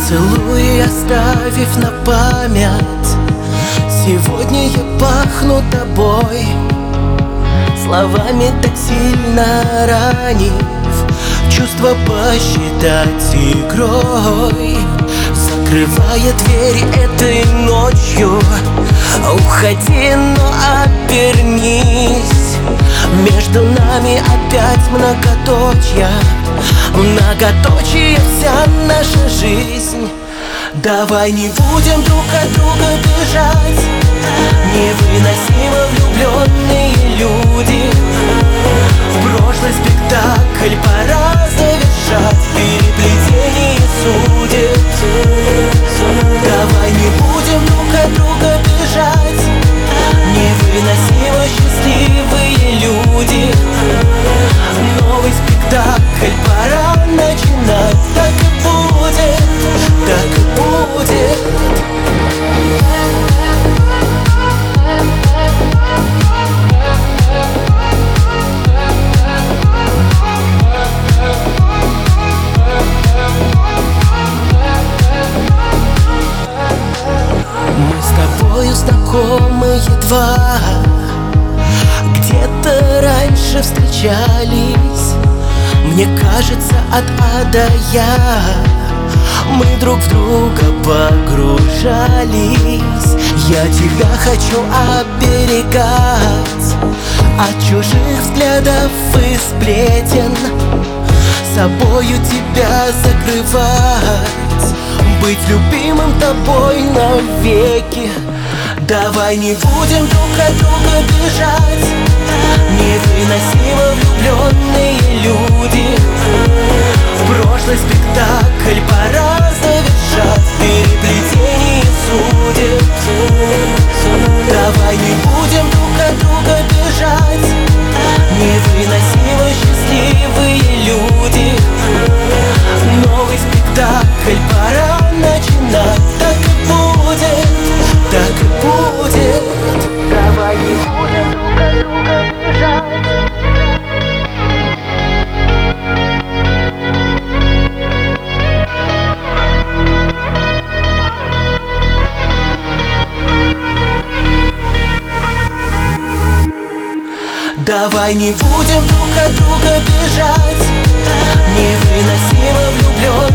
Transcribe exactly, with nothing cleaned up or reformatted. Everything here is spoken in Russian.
Поцелуй, оставив на память. Сегодня я пахну тобой, словами так сильно ранив, чувства посчитать игрой. Закрывая двери этой ночью, уходи, но обернись. Между нами опять многоточья, многоточие вся наша жизнь. Давай не будем друг от друга бежать, невыносимо влюбленные люди. Прошлый спектакль пора завершать, переплетение судеб. Давай не будем друг от друга бежать, невыносимо счастливые люди. Новый спектакль пора начинать. Так и будет, так и будет. Мы с тобою знакомы едва, где-то раньше встречались. Мне кажется, от А до Я мы друг в друга погружались. Я тебя хочу оберегать от чужих взглядов и сплетен, собою тебя закрывать, быть любимым тобой навеки. Давай не будем друг от друга бежать, невыносимо влюбленные люди. Прошлый спектакль пора завершать, переплетение судеб. Давай не будем друг от друга бежать, невыносимо счастливые люди. Новый спектакль пора начинать. Так и будет, так и будет. Давай не будем друг от друга бежать. Давай не будем друг от друга бежать, невыносимо влюблен.